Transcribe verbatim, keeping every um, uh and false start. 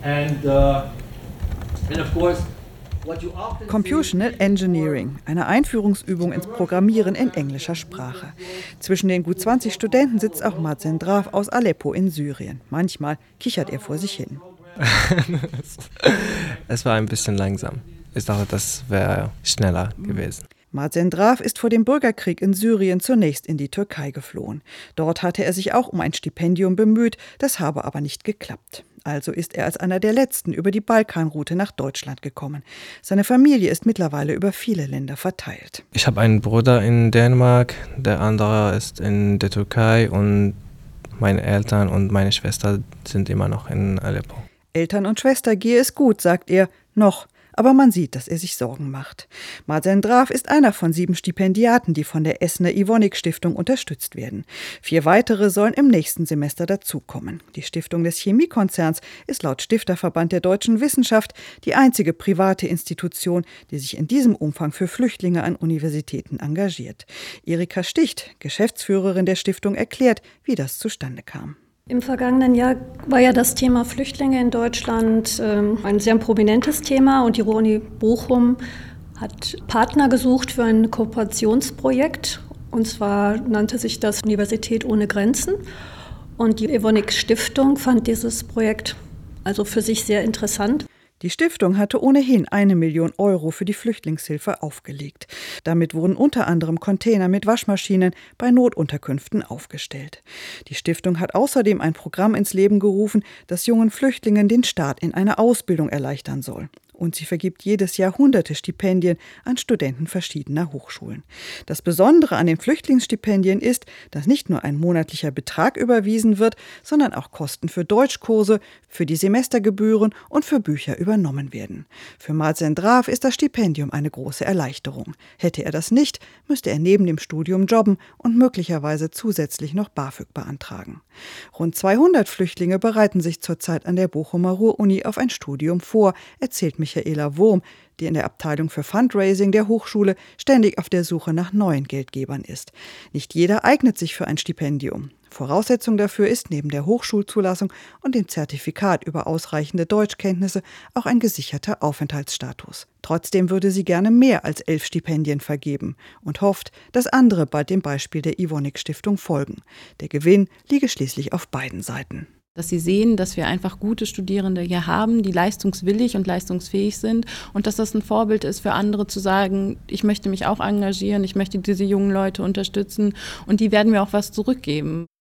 And, uh, and of course, Computational Engineering, eine Einführungsübung ins Programmieren in englischer Sprache. Zwischen den gut zwanzig Studenten sitzt auch Mazen Draf aus Aleppo in Syrien. Manchmal kichert er vor sich hin. Es war ein bisschen langsam. Ich dachte, das wäre schneller gewesen. Mazen Draf ist vor dem Bürgerkrieg in Syrien zunächst in die Türkei geflohen. Dort hatte er sich auch um ein Stipendium bemüht, das habe aber nicht geklappt. Also ist er als einer der Letzten über die Balkanroute nach Deutschland gekommen. Seine Familie ist mittlerweile über viele Länder verteilt. Ich habe einen Bruder in Dänemark, der andere ist in der Türkei und meine Eltern und meine Schwester sind immer noch in Aleppo. Eltern und Schwester gehe es gut, sagt er, noch. Aber man sieht, dass er sich Sorgen macht. Mazen Draf ist einer von sieben Stipendiaten, die von der Essener Evonik-Stiftung unterstützt werden. Vier weitere sollen im nächsten Semester dazukommen. Die Stiftung des Chemiekonzerns ist laut Stifterverband der deutschen Wissenschaft die einzige private Institution, die sich in diesem Umfang für Flüchtlinge an Universitäten engagiert. Erika Sticht, Geschäftsführerin der Stiftung, erklärt, wie das zustande kam. Im vergangenen Jahr war ja das Thema Flüchtlinge in Deutschland ähm, ein sehr prominentes Thema und die Ruhr-Uni Bochum hat Partner gesucht für ein Kooperationsprojekt. Und zwar nannte sich das Universität ohne Grenzen. Und die Evonik Stiftung fand dieses Projekt also für sich sehr interessant. Die Stiftung hatte ohnehin eine Million Euro für die Flüchtlingshilfe aufgelegt. Damit wurden unter anderem Container mit Waschmaschinen bei Notunterkünften aufgestellt. Die Stiftung hat außerdem ein Programm ins Leben gerufen, das jungen Flüchtlingen den Start in eine Ausbildung erleichtern soll. Und sie vergibt jedes Jahr hunderte Stipendien an Studenten verschiedener Hochschulen. Das Besondere an den Flüchtlingsstipendien ist, dass nicht nur ein monatlicher Betrag überwiesen wird, sondern auch Kosten für Deutschkurse, für die Semestergebühren und für Bücher übernommen werden. Für Mazen Draf ist das Stipendium eine große Erleichterung. Hätte er das nicht, müsste er neben dem Studium jobben und möglicherweise zusätzlich noch BAföG beantragen. Rund zweihundert Flüchtlinge bereiten sich zurzeit an der Bochumer Ruhr-Uni auf ein Studium vor, erzählt Michaela Wurm, die in der Abteilung für Fundraising der Hochschule ständig auf der Suche nach neuen Geldgebern ist. Nicht jeder eignet sich für ein Stipendium. Voraussetzung dafür ist neben der Hochschulzulassung und dem Zertifikat über ausreichende Deutschkenntnisse auch ein gesicherter Aufenthaltsstatus. Trotzdem würde sie gerne mehr als elf Stipendien vergeben und hofft, dass andere bald dem Beispiel der Evonik-Stiftung folgen. Der Gewinn liege schließlich auf beiden Seiten. Dass sie sehen, dass wir einfach gute Studierende hier haben, die leistungswillig und leistungsfähig sind und dass das ein Vorbild ist für andere zu sagen, ich möchte mich auch engagieren, ich möchte diese jungen Leute unterstützen und die werden mir auch was zurückgeben.